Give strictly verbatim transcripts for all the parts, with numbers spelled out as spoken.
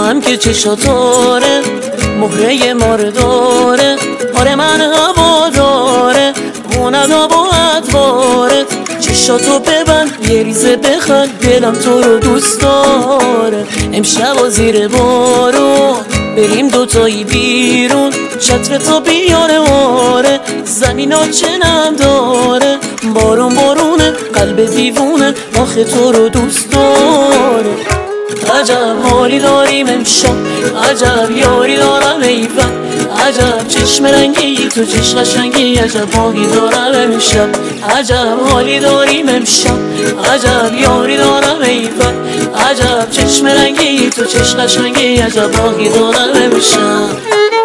هم که چشاتاره مهره ماره داره. آره من هوا داره خوند و ادواره. چشاتو ببند یه ریزه بخند دلم تو رو دوست داره. امشب و زیر بارون بریم دوتایی بیرون چتر تا بیاره آره. زمین ها چنم داره بارون بارونه قلب دیوونه آخه تو رو دوست داره. عجب حالی داریم امشب عجب یاری دارم ایفن. عجب چشم رنگی تو چشم قشنگی عجب باقی دارم امشب. عجب حالی داریم امشب عجب یاری دارم ایفن. عجب چشم رنگی تو چشم قشنگی عجب باقی دارم امشب.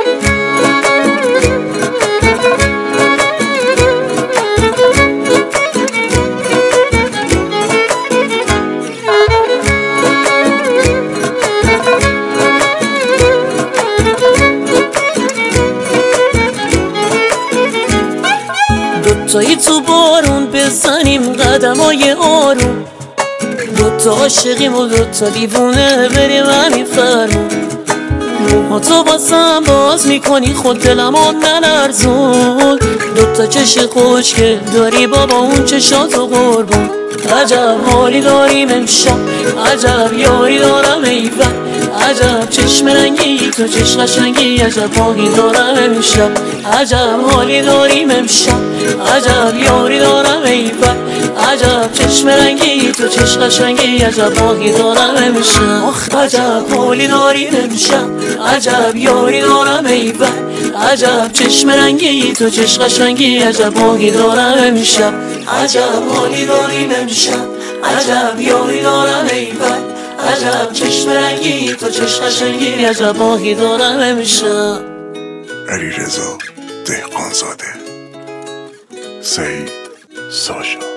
دوتایی تو بارون بزنیم قدمای آروم. دوتا عاشقیم و دوتا دیوونه بریم همین فرمون. موهاتو باسم باز میکنی خود دلمو نلرزون. دوتا چش خوشگل داری بابا اون چشاتو قربون. عجب حالی داریم امشب عجب یاری دارم ایفن. عجب چشم رنگی تو چشم قشنگی عجب باقی دارم امشب. عجب حالی داریم امشب عجب یاری دارم ایفن. عجب چشم رنگی تو چشم قشنگی عجب باقی دارم امشب. عجب حالی داریم امشب عجب یاری دارم ایفن. عجب چشم رنگی تو چشم قشنگی عجب باقی دارم امشب. عجب حالی داریم امشب عجب یاری دارم ایفن. عجب چشم رنگی تو چشم قشنگی عجب باقی دارم امشب. علیرضا دهقانزاده، سعید ساشا.